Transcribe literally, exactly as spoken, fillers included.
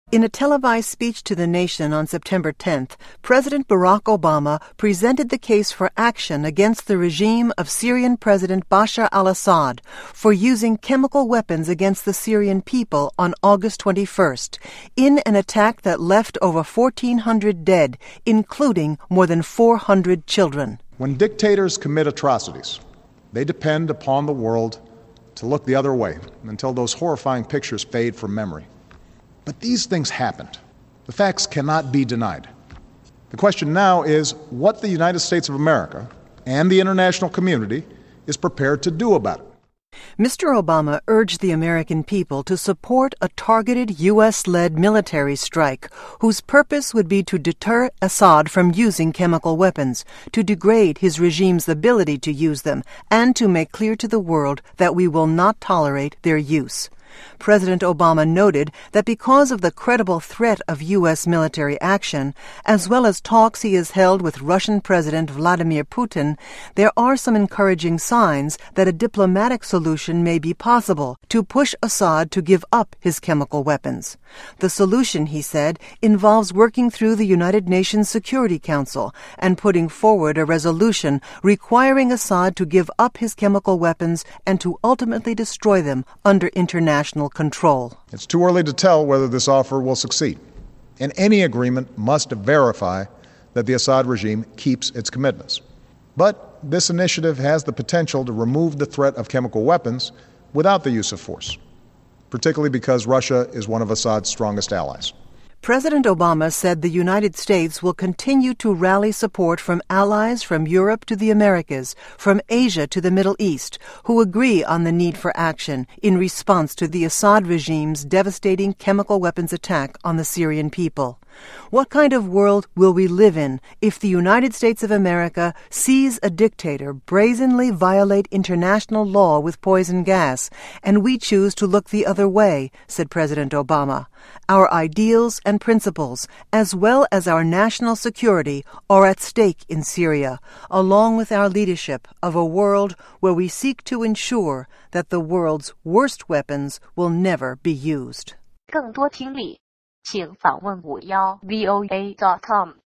In a televised speech to the nation on September tenth, President Barack Obama presented the case for action against the regime of Syrian President Bashar al-Assad for using chemical weapons against the Syrian people on August twenty-first, in an attack that left over fourteen hundred dead, including more than four hundred children. When dictators commit atrocities, they depend upon the world to look the other way until those horrifying pictures fade from memory. But these things happened. The facts cannot be denied. The question now is what the United States of America and the international community is prepared to do about it. Mister Obama urged the American people to support a targeted U S-led military strike whose purpose would be to deter Assad from using chemical weapons, to degrade his regime's ability to use them, and to make clear to the world that we will not tolerate their use. President Obama noted that because of the credible threat of U S military action, as well as talks he has held with Russian President Vladimir Putin, there are some encouraging signs that a diplomatic solution may be possible to push Assad to give up his chemical weapons. The solution, he said, involves working through the United Nations Security Council and putting forward a resolution requiring Assad to give up his chemical weapons and to ultimately destroy them under international control. It's too early to tell whether this offer will succeed, and any agreement must verify that the Assad regime keeps its commitments. But this initiative has the potential to remove the threat of chemical weapons without the use of force, particularly because Russia is one of Assad's strongest allies. President Obama said the United States will continue to rally support from allies from Europe to the Americas, from Asia to the Middle East, who agree on the need for action in response to the Assad regime's devastating chemical weapons attack on the Syrian people. What kind of world will we live in if the United States of America sees a dictator brazenly violate international law with poison gas, and we choose to look the other way, said President Obama. Our ideals and principles, as well as our national security, are at stake in Syria, along with our leadership of a world where we seek to ensure that the world's worst weapons will never be used. 更多听力，请访问五幺 V O A dot com。